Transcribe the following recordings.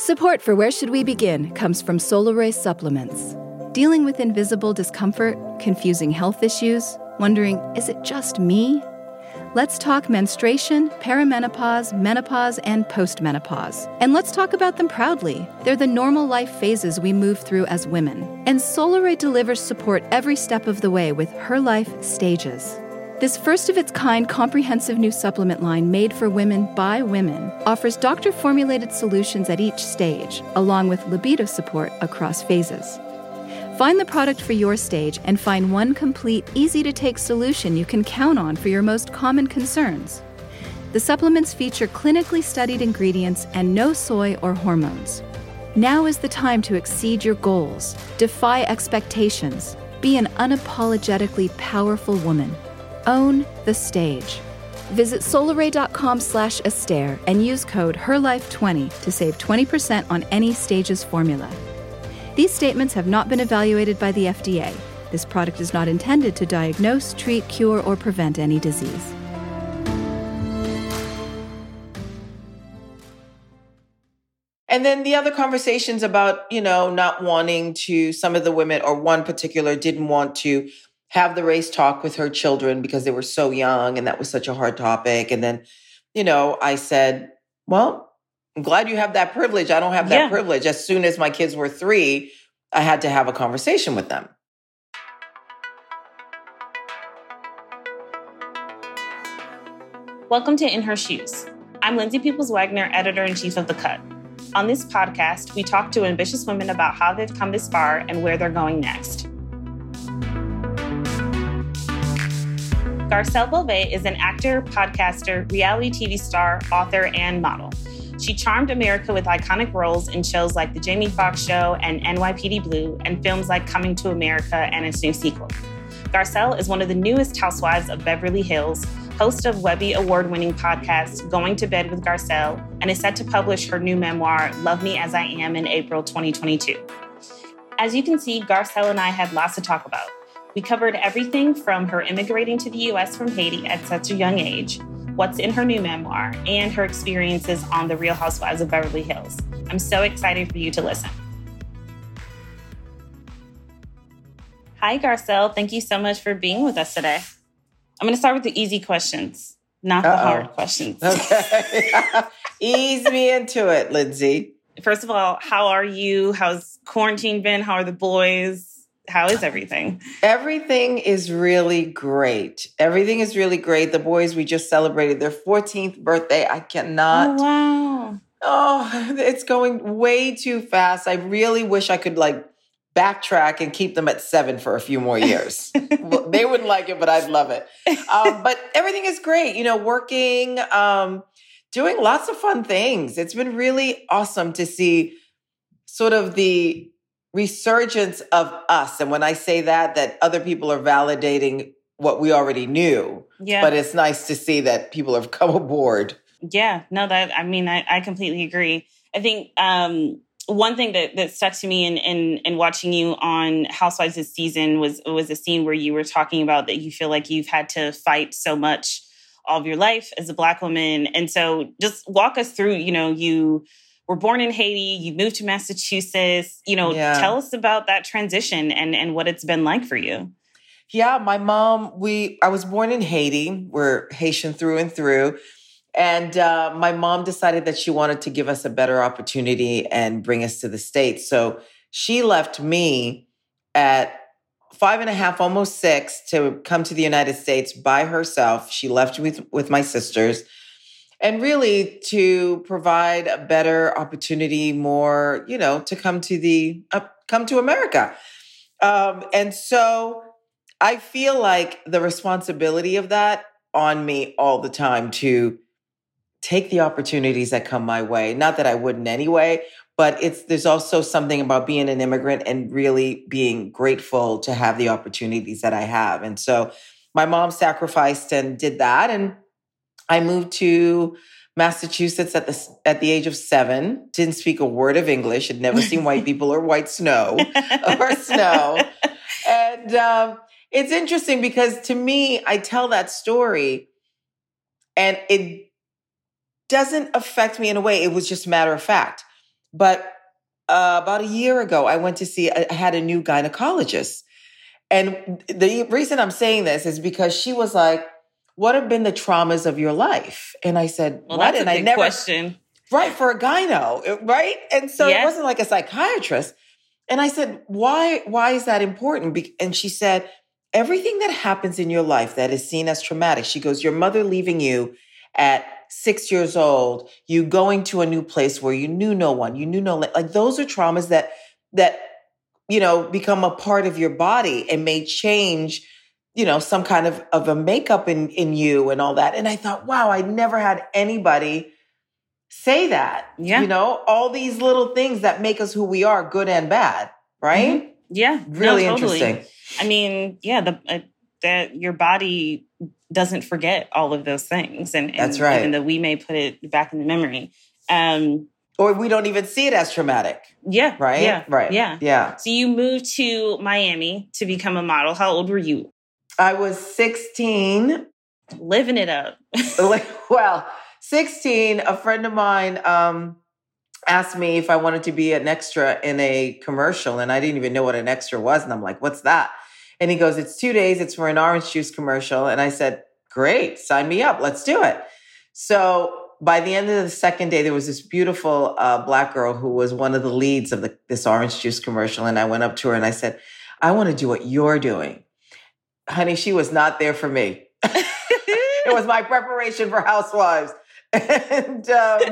Support for Where Should We Begin comes from Solaray Supplements. Dealing with invisible discomfort, confusing health issues, wondering, is it just me? Let's talk menstruation, perimenopause, menopause, and postmenopause. And let's talk about them proudly. They're the normal life phases we move through as women. And Solaray delivers support every step of the way with Her Life Stages. This first-of-its-kind comprehensive new supplement line made for women by women offers doctor-formulated solutions at each stage, along with libido support across phases. Find the product for your stage and find one complete, easy-to-take solution you can count on for your most common concerns. The supplements feature clinically studied ingredients and no soy or hormones. Now is the time to exceed your goals, defy expectations, be an unapologetically powerful woman. Own the stage. Visit solaray.com/Esther and use code HERLIFE20 to save 20% on any Stages formula. These statements have not been evaluated by the FDA. This product is not intended to diagnose, treat, cure, or prevent any disease. And then the other conversations about, not wanting to, some of the women, or one particular didn't want to have the race talk with her children because they were so young and that was such a hard topic. And then, I said, well, I'm glad you have that privilege. I don't have that privilege. As soon as my kids were 3, I had to have a conversation with them. Welcome to In Her Shoes. I'm Lindsay Peoples-Wagner, editor-in-chief of The Cut. On this podcast, we talk to ambitious women about how they've come this far and where they're going next. Garcelle Beauvais is an actor, podcaster, reality TV star, author, and model. She charmed America with iconic roles in shows like The Jamie Foxx Show and NYPD Blue, and films like Coming to America and its new sequel. Garcelle is one of the newest housewives of Beverly Hills, host of Webby award-winning podcast Going to Bed with Garcelle, and is set to publish her new memoir, Love Me As I Am, in April 2022. As you can see, Garcelle and I had lots to talk about. We covered everything from her immigrating to the U.S. from Haiti at such a young age, what's in her new memoir, and her experiences on The Real Housewives of Beverly Hills. I'm so excited for you to listen. Hi, Garcelle. Thank you so much for being with us today. I'm going to start with the easy questions, not the hard questions. Okay. Ease me into it, Lindsay. First of all, how are you? How's quarantine been? How are the boys? How is everything? Everything is really great. Everything is really great. The boys, we just celebrated their 14th birthday. I cannot. Oh, wow. Oh, it's going way too fast. I really wish I could backtrack and keep them at 7 for a few more years. Well, they wouldn't like it, but I'd love it. But everything is great. Working, doing lots of fun things. It's been really awesome to see sort of the resurgence of us. And when I say that other people are validating what we already knew. Yeah. But it's nice to see that people have come aboard. Yeah, no, I completely agree. I think one thing that stuck to me in watching you on Housewives this season was a scene where you were talking about that you feel like you've had to fight so much all of your life as a Black woman. And so just walk us through, you were born in Haiti, you moved to Massachusetts, Tell us about that transition and what it's been like for you. Yeah, my mom, I was born in Haiti. We're Haitian through and through. And my mom decided that she wanted to give us a better opportunity and bring us to the States. So she left me at 5.5, almost 6, to come to the United States by herself. She left with my sisters. And really to provide a better opportunity, more, to come to America. And so I feel like the responsibility of that on me all the time to take the opportunities that come my way. Not that I wouldn't anyway, but there's also something about being an immigrant and really being grateful to have the opportunities that I have. And so my mom sacrificed and did that. And I moved to Massachusetts at the age of 7. Didn't speak a word of English. Had never seen white people or white snow or snow. And it's interesting because to me, I tell that story and it doesn't affect me in a way. It was just matter of fact. But about a year ago, I went to see, I had a new gynecologist. And the reason I'm saying this is because she was like, what have been the traumas of your life? And I said, well, what? That's a big question. Right, for a gyno, right? And so It wasn't like a psychiatrist. And I said, why is that important? And she said, everything that happens in your life that is seen as traumatic. She goes, your mother leaving you at 6 years old, you going to a new place where you knew no one, you knew no, like those are traumas that, become a part of your body and may change, some kind of a makeup in you and all that. And I thought, wow, I never had anybody say that. Yeah. All these little things that make us who we are, good and bad, right? Mm-hmm. Yeah. Really totally. interesting. I mean, your body doesn't forget all of those things. And that's right. Even though we may put it back in the memory. Or we don't even see it as traumatic. Yeah. Right? Yeah. Right. Yeah. So you moved to Miami to become a model. How old were you? I was 16. Living it up. Well, 16, a friend of mine asked me if I wanted to be an extra in a commercial. And I didn't even know what an extra was. And I'm like, what's that? And he goes, it's 2 days. It's for an orange juice commercial. And I said, great, sign me up. Let's do it. So by the end of the second day, there was this beautiful Black girl who was one of the leads of this orange juice commercial. And I went up to her and I said, I want to do what you're doing. Honey, she was not there for me. It was my preparation for Housewives. And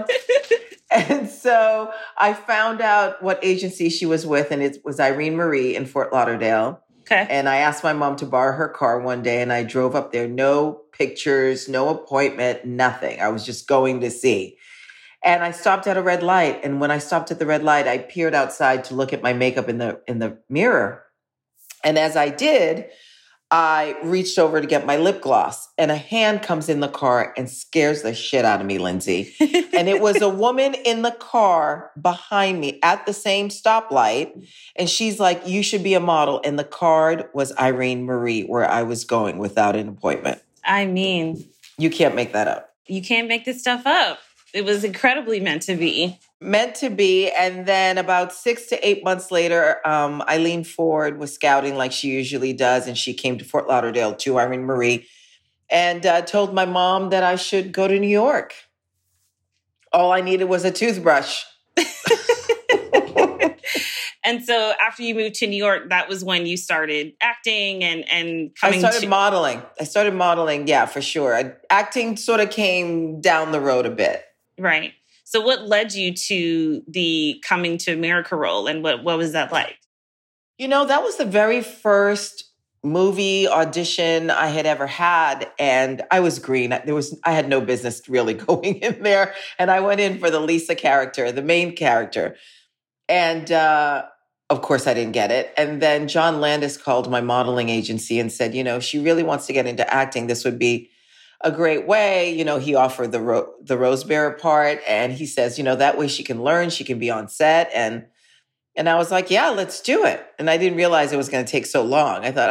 so I found out what agency she was with, and it was Irene Marie in Fort Lauderdale. Okay. And I asked my mom to borrow her car one day, and I drove up there. No pictures, no appointment, nothing. I was just going to see. And I stopped at a red light. And when I stopped at the red light, I peered outside to look at my makeup in the mirror. And as I did, I reached over to get my lip gloss, and a hand comes in the car and scares the shit out of me, Lindsay. And it was a woman in the car behind me at the same stoplight. And she's like, you should be a model. And the card was Irene Marie, where I was going without an appointment. I mean, you can't make that up. You can't make this stuff up. It was incredibly meant to be. Meant to be. And then about 6 to 8 months later, Eileen Ford was scouting like she usually does. And she came to Fort Lauderdale to Irene Marie and told my mom that I should go to New York. All I needed was a toothbrush. And so after you moved to New York, that was when you started acting and coming modeling. I started modeling, yeah, for sure. Acting sort of came down the road a bit. Right. So what led you to the Coming to America role, and what was that like? That was the very first movie audition I had ever had, and I was green. I had no business really going in there, and I went in for the Lisa character, the main character. And of course, I didn't get it. And then John Landis called my modeling agency and said, she really wants to get into acting. This would be a great way. He offered the Rose Bearer part. And he says, that way she can learn, she can be on set. And I was like, yeah, let's do it. And I didn't realize it was going to take so long. I thought,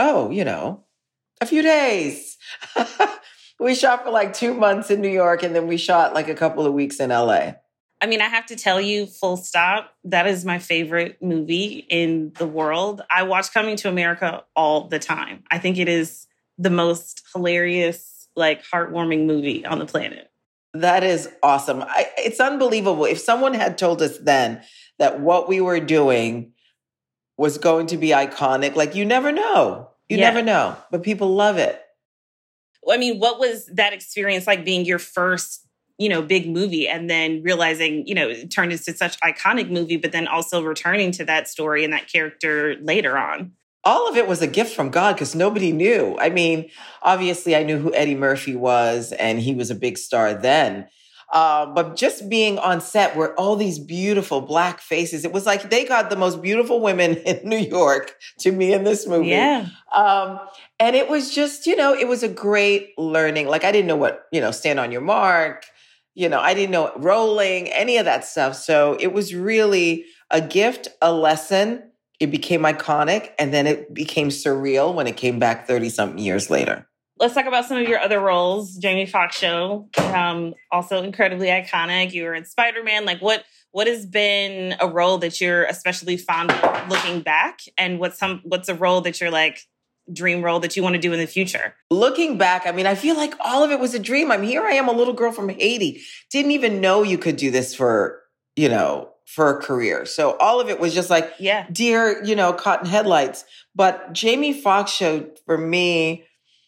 a few days. We shot for like 2 months in New York. And then we shot like a couple of weeks in LA. I mean, I have to tell you, full stop, that is my favorite movie in the world. I watch Coming to America all the time. I think it is the most hilarious, heartwarming movie on the planet. That is awesome. It's unbelievable. If someone had told us then that what we were doing was going to be iconic, you never know. You never know. But people love it. I mean, what was that experience like, being your first big movie, and then realizing, it turned into such iconic movie, but then also returning to that story and that character later on? All of it was a gift from God because nobody knew. I mean, obviously I knew who Eddie Murphy was, and he was a big star then. But just being on set where all these beautiful Black faces, it was like they got the most beautiful women in New York to me in this movie. Yeah. And it was just, it was a great learning. I didn't know what, stand on your mark. I didn't know rolling, any of that stuff. So it was really a gift, a lesson. It became iconic, and then it became surreal when it came back 30-something years later. Let's talk about some of your other roles. Jamie Foxx Show, also incredibly iconic. You were in Spider-Man. What what has been a role that you're especially fond of looking back? And what's a role that you're like, dream role that you want to do in the future? Looking back, I mean, I feel like all of it was a dream. Here I am, a little girl from Haiti. Didn't even know you could do this for a career. So all of it was just like, dear, cotton headlights. But Jamie Foxx Show, for me,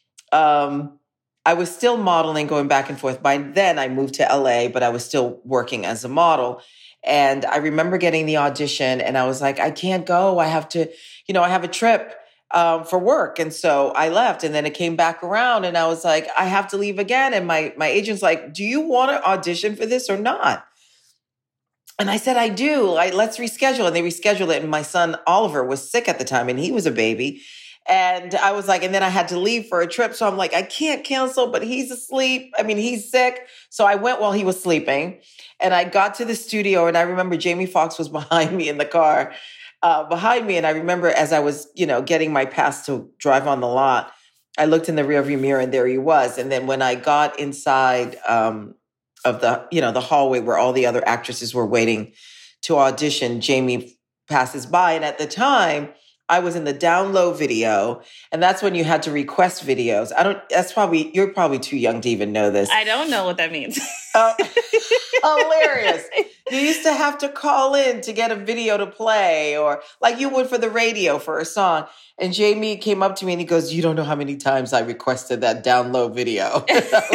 I was still modeling, going back and forth. By then I moved to LA, but I was still working as a model. And I remember getting the audition and I was like, I can't go. I have to, I have a trip for work. And so I left, and then it came back around and I was like, I have to leave again. And my agent's like, do you want to audition for this or not? And I said, I do. Let's reschedule. And they rescheduled it. And my son, Oliver, was sick at the time and he was a baby. And I was like, and then I had to leave for a trip. So I'm like, I can't cancel, but he's asleep. He's sick. So I went while he was sleeping, and I got to the studio, and I remember Jamie Foxx was behind me in the car, behind me. And I remember as I was, getting my pass to drive on the lot, I looked in the rearview mirror and there he was. And then when I got inside, of the, the hallway where all the other actresses were waiting to audition, Jamie passes by. And at the time, I was in the down low video, and that's when you had to request videos. You're probably too young to even know this. I don't know what that means. Hilarious. You used to have to call in to get a video to play, or like you would for the radio for a song. And Jamie came up to me and he goes, you don't know how many times I requested that down low video.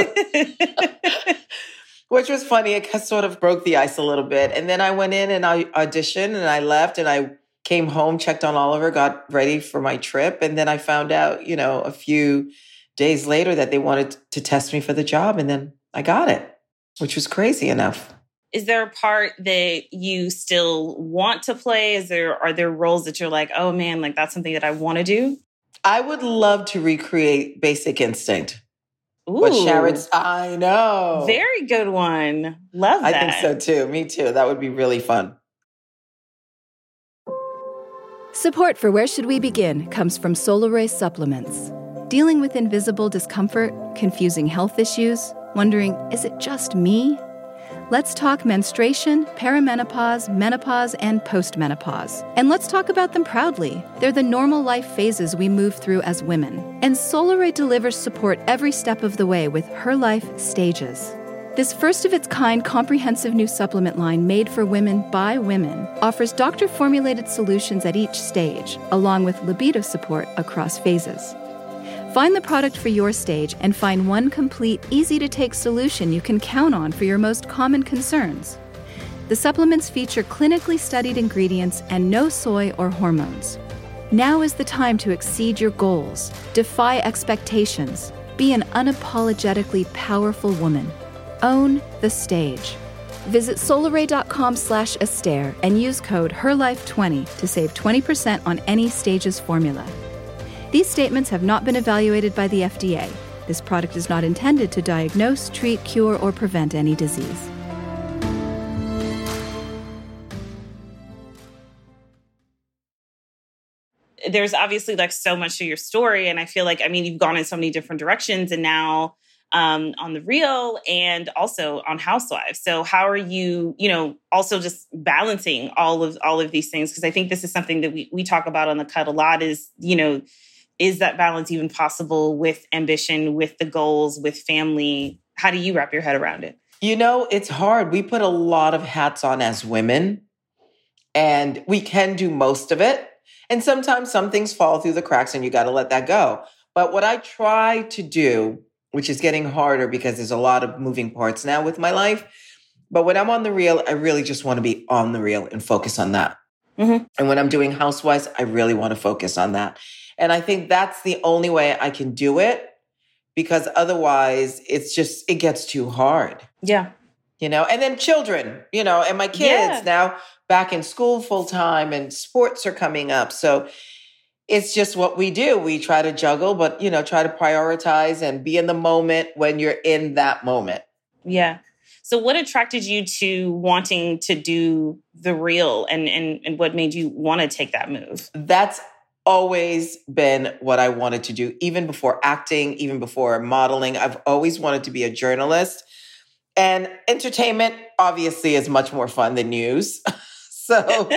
Which was funny. It sort of broke the ice a little bit. And then I went in and I auditioned and I left and I came home, checked on Oliver, got ready for my trip. And then I found out, a few days later that they wanted to test me for the job. And then I got it, which was crazy enough. Is there a part that you still want to play? Are there roles that you're like, oh man, like that's something that I want to do? I would love to recreate Basic Instinct. Ooh, what Sharon's, I know. Very good one. Love that. I think so too. Me too. That would be really fun. Support for Where Should We Begin comes from Solaray Supplements. Dealing with invisible discomfort, confusing health issues, wondering, is it just me? Let's talk menstruation, perimenopause, menopause, and postmenopause. And let's talk about them proudly. They're the normal life phases we move through as women. And Solaray delivers support every step of the way with Her Life Stages. This first-of-its-kind comprehensive new supplement line made for women by women offers doctor-formulated solutions at each stage, along with libido support across phases. Find the product for your stage and find one complete, easy-to-take solution you can count on for your most common concerns. The supplements feature clinically studied ingredients and no soy or hormones. Now is the time to exceed your goals, defy expectations, be an unapologetically powerful woman. Own the stage. Visit Solaray.com/Astaire and use code HERLIFE20 to save 20% on any Stages formula. These statements have not been evaluated by the FDA. This product is not intended to diagnose, treat, cure, or prevent any disease. There's obviously like so much to your story. And I feel like, you've gone in so many different directions, and now on The Real and also on Housewives. So how are you, also just balancing all of these things? Because I think this is something that we talk about on The Cut a lot is, is that balance even possible with ambition, with the goals, with family? How do you wrap your head around it? It's hard. We put a lot of hats on as women, and we can do most of it. And sometimes some things fall through the cracks and you got to let that go. But what I try to do, which is getting harder because there's a lot of moving parts now with my life, but when I'm on The Real, I really just want to be on The Real and focus on that. Mm-hmm. And when I'm doing Housewives, I really want to focus on that. And I think that's the only way I can do it, because otherwise it gets too hard. Yeah. And then children, and my kids now back in school full time, and sports are coming up. So it's just what we do. We try to juggle, but, try to prioritize and be in the moment when you're in that moment. Yeah. So what attracted you to wanting to do The Real, and what made you want to take that move? That's always been what I wanted to do, even before acting, even before modeling. I've always wanted to be a journalist. And entertainment obviously is much more fun than news. So,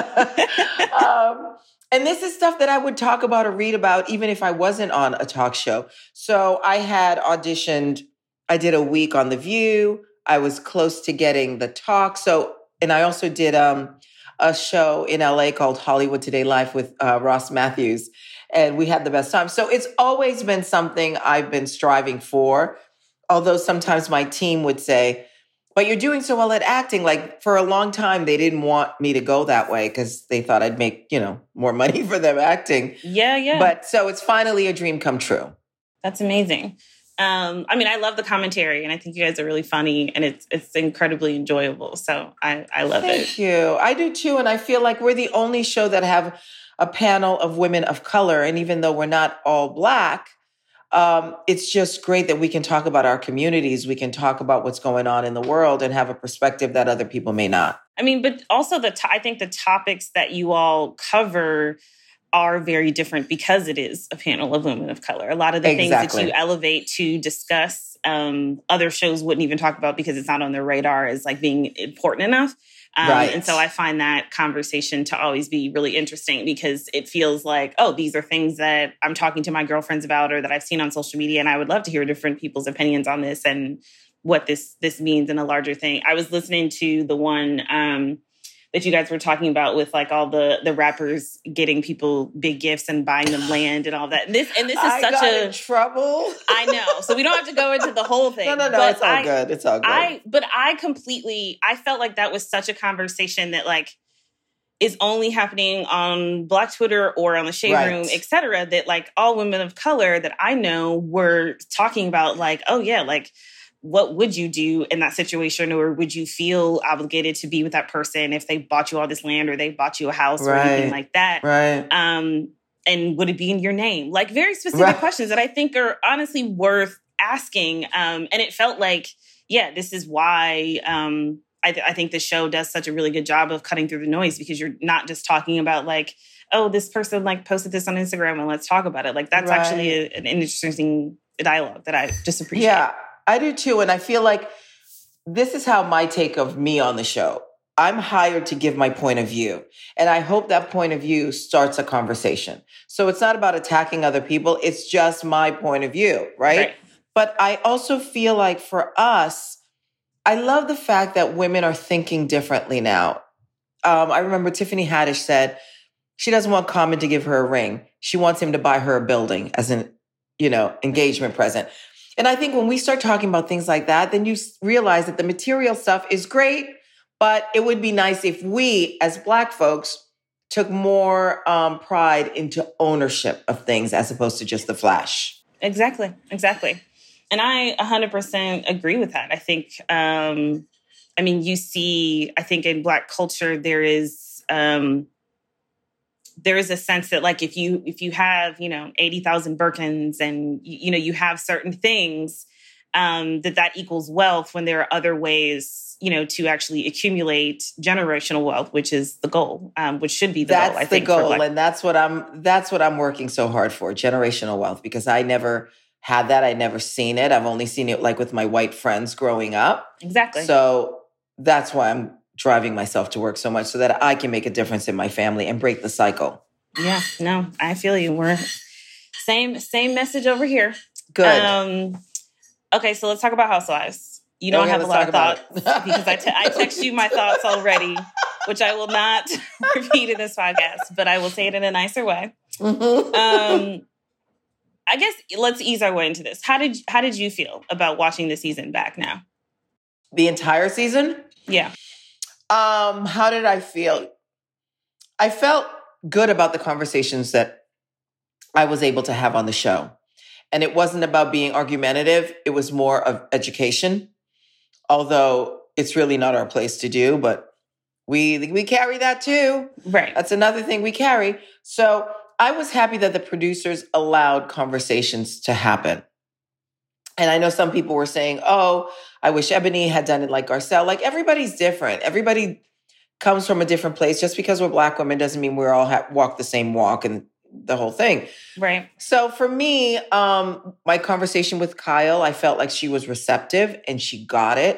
and this is stuff that I would talk about or read about even if I wasn't on a talk show. So I had auditioned, I did a week on The View. I was close to getting the talk. So, and I also did a show in LA called Hollywood Today Live with Ross Matthews. And we had the best time. So it's always been something I've been striving for. Although sometimes my team would say, but you're doing so well at acting. Like for a long time, they didn't want me to go that way because they thought I'd make, more money for them acting. Yeah. But so it's finally a dream come true. That's amazing. I love the commentary and I think you guys are really funny and it's incredibly enjoyable. So I love it. Thank you. I do too. And I feel like we're the only show that have a panel of women of color. And even though we're not all Black, it's just great that we can talk about our communities. We can talk about what's going on in the world and have a perspective that other people may not. But also I think the topics that you all cover are very different because it is a panel of women of color. A lot of the things that you elevate to discuss, other shows wouldn't even talk about because it's not on their radar as like being important enough. Right. And so I find that conversation to always be really interesting because it feels like, oh, these are things that I'm talking to my girlfriends about or that I've seen on social media. And I would love to hear different people's opinions on this and what this means in a larger thing. I was listening to the one that you guys were talking about with like all the rappers getting people big gifts and buying them land and all that. And this is I such got a in trouble. I know. So we don't have to go into the whole thing. No. It's all good. It's all good. I felt like that was such a conversation that like is only happening on Black Twitter or on the Shade Room, et cetera, that like all women of color that I know were talking about like, oh yeah, like what would you do in that situation? Or would you feel obligated to be with that person if they bought you all this land or they bought you a house or anything like that? Right. And would it be in your name? Like very specific questions that I think are honestly worth asking. And it felt like, yeah, this is why I think the show does such a really good job of cutting through the noise because you're not just talking about like, oh, this person like posted this on Instagram and let's talk about it. Like that's actually an interesting dialogue that I just appreciate. Yeah. I do too. And I feel like this is how my take of me on the show. I'm hired to give my point of view. And I hope that point of view starts a conversation. So it's not about attacking other people. It's just my point of view, right? But I also feel like for us, I love the fact that women are thinking differently now. I remember Tiffany Haddish said she doesn't want Common to give her a ring. She wants him to buy her a building as an, engagement present. And I think when we start talking about things like that, then you realize that the material stuff is great, but it would be nice if we, as Black folks, took more pride into ownership of things as opposed to just the flash. Exactly. And I 100% agree with that. I think, you see, I think in Black culture, there is a sense that like if you have 80,000 Birkins and you have certain things that equals wealth when there are other ways to actually accumulate generational wealth, which is the goal, which should be the goal. I think that's the goal, and that's what I'm working so hard for, generational wealth, because I never had that. I never seen it. I've only seen it like with my white friends growing up. Exactly. So that's why I'm driving myself to work so much so that I can make a difference in my family and break the cycle. Yeah, no, I feel you. We're same message over here. Good. Okay, so let's talk about Housewives. You don't have a lot of thoughts because I text you my thoughts already, which I will not repeat in this podcast, but I will say it in a nicer way. I guess let's ease our way into this. How did you feel about watching the season back now? The entire season? Yeah. How did I feel? I felt good about the conversations that I was able to have on the show. And it wasn't about being argumentative. It was more of education, although it's really not our place to do, but we carry that too. Right. That's another thing we carry. So I was happy that the producers allowed conversations to happen. And I know some people were saying, oh, I wish Ebony had done it like Garcelle. Like everybody's different. Everybody comes from a different place. Just because we're Black women doesn't mean we're all walk the same walk and the whole thing. Right. So for me, my conversation with Kyle, I felt like she was receptive and she got it.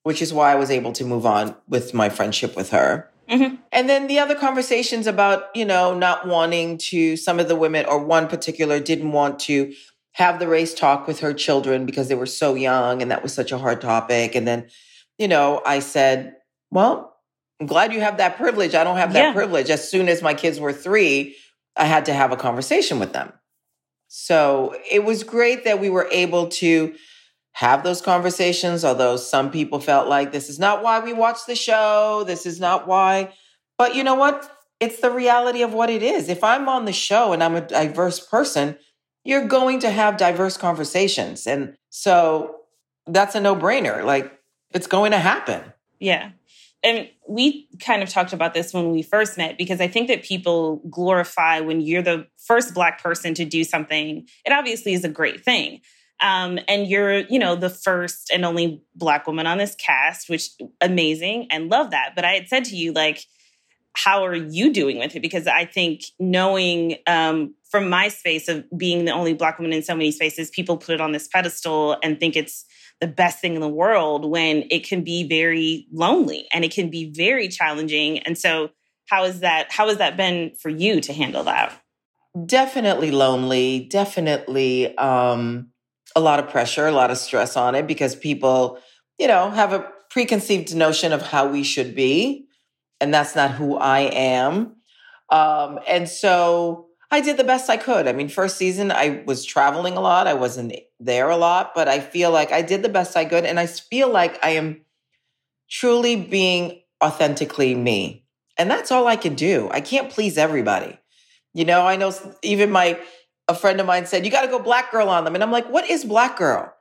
which is why I was able to move on with my friendship with her. Mm-hmm. And then the other conversations about, not wanting to, some of the women, or one particular didn't want to have the race talk with her children because they were so young and that was such a hard topic. And then, I said, well, I'm glad you have that privilege. I don't have that privilege. As soon as my kids were 3, I had to have a conversation with them. So it was great that we were able to have those conversations, although some people felt like this is not why we watch the show. This is not why. But you know what? It's the reality of what it is. If I'm on the show and I'm a diverse person, you're going to have diverse conversations. And so that's a no-brainer. Like, it's going to happen. Yeah. And we kind of talked about this when we first met, because I think that people glorify when you're the first Black person to do something. It obviously is a great thing. And you're, the first and only Black woman on this cast, which amazing, and love that. But I had said to you, like, how are you doing with it? Because I think knowing from my space of being the only Black woman in so many spaces, people put it on this pedestal and think it's the best thing in the world, when it can be very lonely and it can be very challenging. And so how has that been for you to handle that? Definitely lonely, definitely a lot of pressure, a lot of stress on it, because people, have a preconceived notion of how we should be. And that's not who I am. And so I did the best I could. I mean, first season, I was traveling a lot. I wasn't there a lot, but I feel like I did the best I could. And I feel like I am truly being authentically me. And that's all I can do. I can't please everybody. I know even a friend of mine said, you got to go Black girl on them. And I'm like, what is Black girl?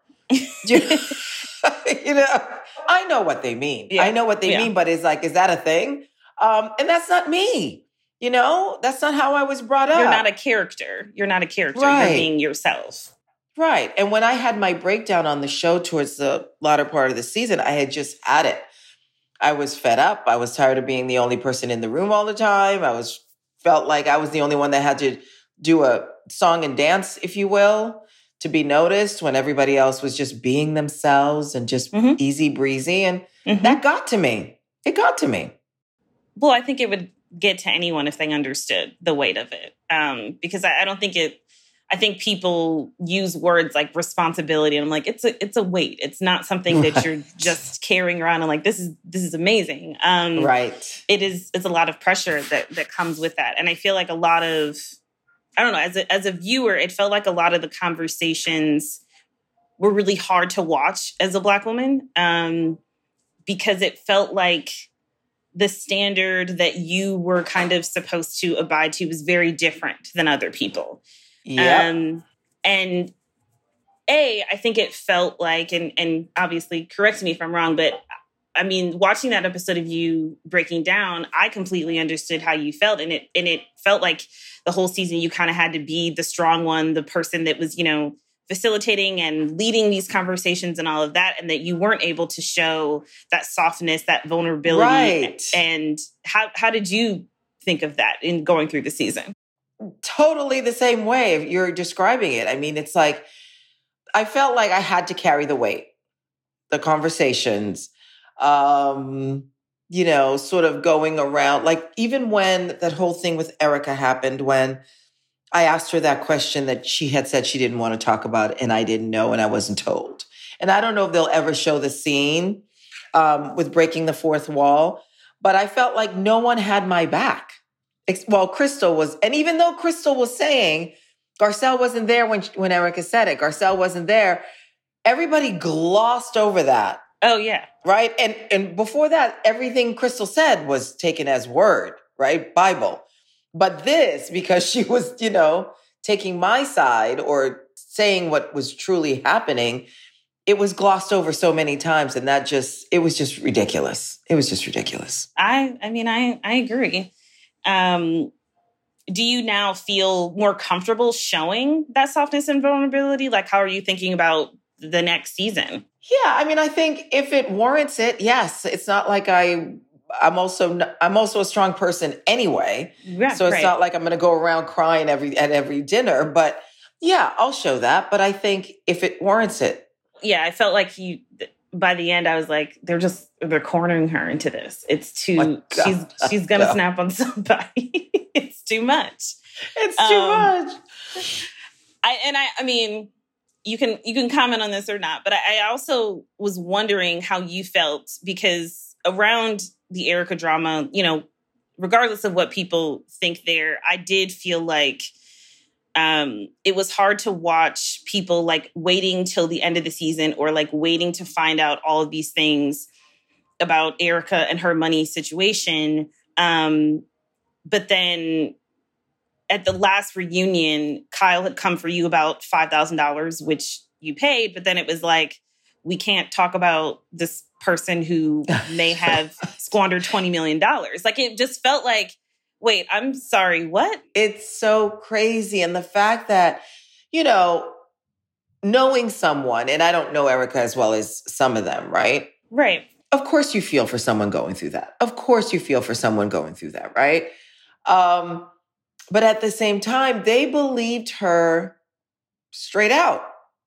I know what they mean. Yeah. I know what they mean, but it's like, is that a thing? And that's not me. That's not how I was brought up. You're not a character. Right. You're being yourself. Right. And when I had my breakdown on the show towards the latter part of the season, I had just had it. I was fed up. I was tired of being the only person in the room all the time. Felt like I was the only one that had to do a song and dance, if you will, to be noticed, when everybody else was just being themselves and just easy breezy. And that got to me. It got to me. Well, I think it would get to anyone if they understood the weight of it. Because I don't think I think people use words like responsibility, and I'm like, it's a weight. It's not something that you're just carrying around and like, this is amazing. Right. It's a lot of pressure that comes with that. And I feel like a lot of, I don't know, as a viewer, it felt like a lot of the conversations were really hard to watch as a Black woman, because it felt like the standard that you were kind of supposed to abide to was very different than other people. Yep. And I think it felt like, and obviously correct me if I'm wrong, but I mean, watching that episode of you breaking down, I completely understood how you felt. And it felt like the whole season you kind of had to be the strong one, the person that was, facilitating and leading these conversations and all of that, and that you weren't able to show that softness, that vulnerability. Right. And how did you think of that in going through the season? Totally the same way you're describing it. I mean, it's like, I felt like I had to carry the weight, the conversations, sort of going around, like even when that whole thing with Erica happened, when I asked her that question that she had said she didn't want to talk about, and I didn't know, and I wasn't told. And I don't know if they'll ever show the scene with breaking the fourth wall, but I felt like no one had my back. Well, Crystal was, and even though Crystal was saying, Garcelle wasn't there when Erica said it, Garcelle wasn't there, everybody glossed over that. Oh, yeah. Right? And before that, everything Crystal said was taken as word, right? Bible. But this, because she was, taking my side or saying what was truly happening, it was glossed over so many times. And it was just ridiculous. It was just ridiculous. I agree. Do you now feel more comfortable showing that softness and vulnerability? Like, how are you thinking about the next season? Yeah, I mean, I think if it warrants it, yes. It's not like I'm also a strong person anyway. Yeah, so it's not like I'm going to go around crying at every dinner. But yeah, I'll show that. But I think if it warrants it. Yeah, I felt like by the end, I was like, they're cornering her into this. It's too, she's going to snap on somebody. It's too much. It's too much. I mean, you can comment on this or not, but I also was wondering how you felt, because around the Erika drama, you know, regardless of what people think there, I did feel like it was hard to watch people like waiting till the end of the season, or like waiting to find out all of these things about Erika and her money situation. But then at the last reunion, Kyle had come for you about $5,000, which you paid. But then it was like, we can't talk about this person who may have squandered $20 million. Like, it just felt like, wait, I'm sorry, what? It's so crazy. And the fact that, you know, knowing someone, and I don't know Erika as well as some of them, right? Right. Of course you feel for someone going through that. Of course you feel for someone going through that, right? But at the same time, they believed her straight out.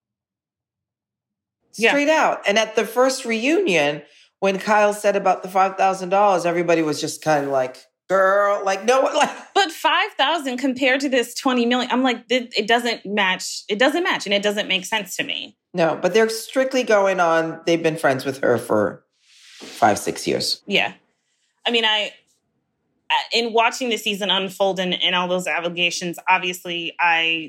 Straight out. And at the first reunion, when Kyle said about the $5,000, everybody was just kind of like, girl, like, no one, like. But $5,000 compared to this $20 million, I'm like, it doesn't match. It doesn't match, and it doesn't make sense to me. No, but they're strictly going on. They've been friends with her for 5-6 years. Yeah. I mean, in watching the season unfold and all those allegations, obviously I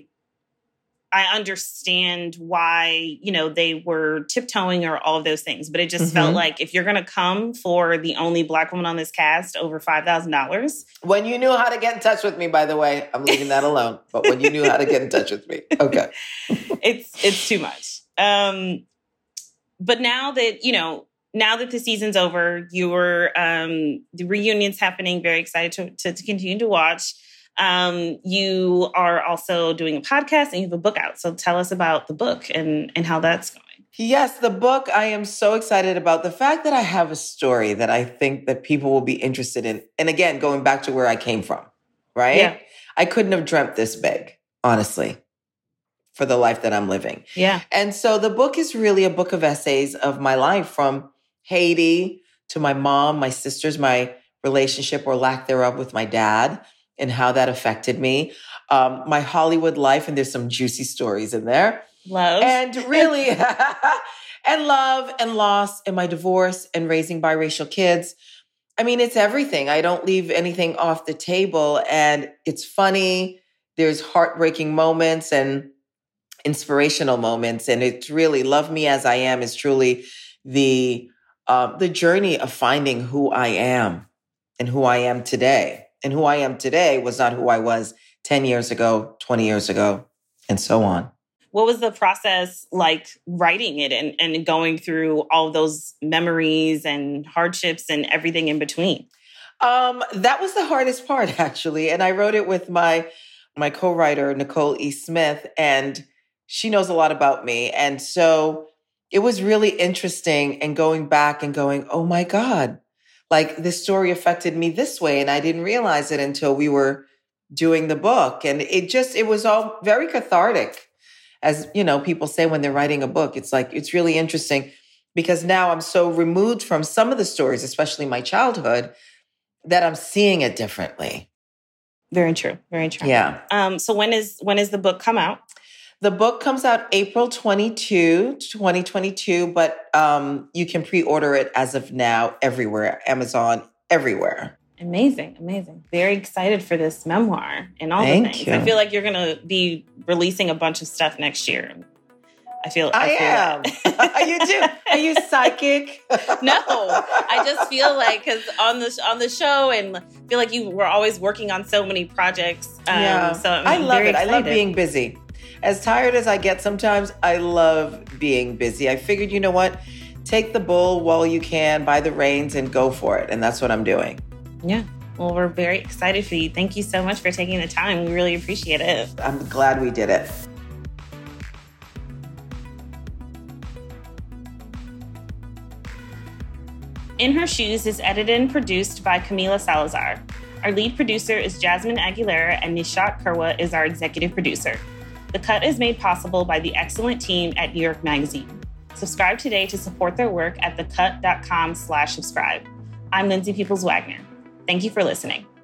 understand why, you know, they were tiptoeing or all of those things. But it just felt like, if you're going to come for the only Black woman on this cast over $5,000. When you knew how to get in touch with me, by the way, I'm leaving that alone. But when you knew how to get in touch with me. Okay. It's too much. But now that the season's over, the reunion's happening, very excited to continue to watch. You are also doing a podcast and you have a book out. So tell us about the book and how that's going. Yes, the book, I am so excited about the fact that I have a story that I think that people will be interested in. And again, going back to where I came from, right? Yeah. I couldn't have dreamt this big, honestly, for the life that I'm living. Yeah. And so the book is really a book of essays of my life, from Haiti to my mom, my sisters, my relationship or lack thereof with my dad, and how that affected me. My Hollywood life, and there's some juicy stories in there. Love. And really, and love and loss, and my divorce, and raising biracial kids. I mean, it's everything. I don't leave anything off the table. And it's funny. There's heartbreaking moments and inspirational moments. And it's really, Love Me As I Am is truly the journey of finding who I am and who I am today. And who I am today was not who I was 10 years ago, 20 years ago, and so on. What was the process like writing it and going through all of those memories and hardships and everything in between? That was the hardest part, actually. And I wrote it with my co-writer, Nicole E. Smith, and she knows a lot about me. And so it was really interesting, and going back and going, oh my God, like, this story affected me this way. And I didn't realize it until we were doing the book. And it was all very cathartic. As, you know, people say when they're writing a book, it's like, it's really interesting because now I'm so removed from some of the stories, especially my childhood, that I'm seeing it differently. Very true. Very true. Yeah. So when is the book come out? The book comes out April 22, 2022, but you can pre-order it as of now everywhere, Amazon, everywhere. Amazing, amazing. Very excited for this memoir and all the things. You. I feel like you're going to be releasing a bunch of stuff next year. I am. You do? Are you psychic? No, I just feel like, because on the show, and feel like you were always working on so many projects. So I love it. Excited. I love being busy. As tired as I get sometimes, I love being busy. I figured, you know what? Take the bull while you can, by the reins, and go for it. And that's what I'm doing. Yeah. Well, we're very excited for you. Thank you so much for taking the time. We really appreciate it. I'm glad we did it. In Her Shoes is edited and produced by Camila Salazar. Our lead producer is Jasmine Aguilera, and Nishat Kurwa is our executive producer. The cut is made possible by the excellent team at New York Magazine. Subscribe today to support their work at thecut.com/subscribe. I'm Lindsay Peoples-Wagner. Thank you for listening.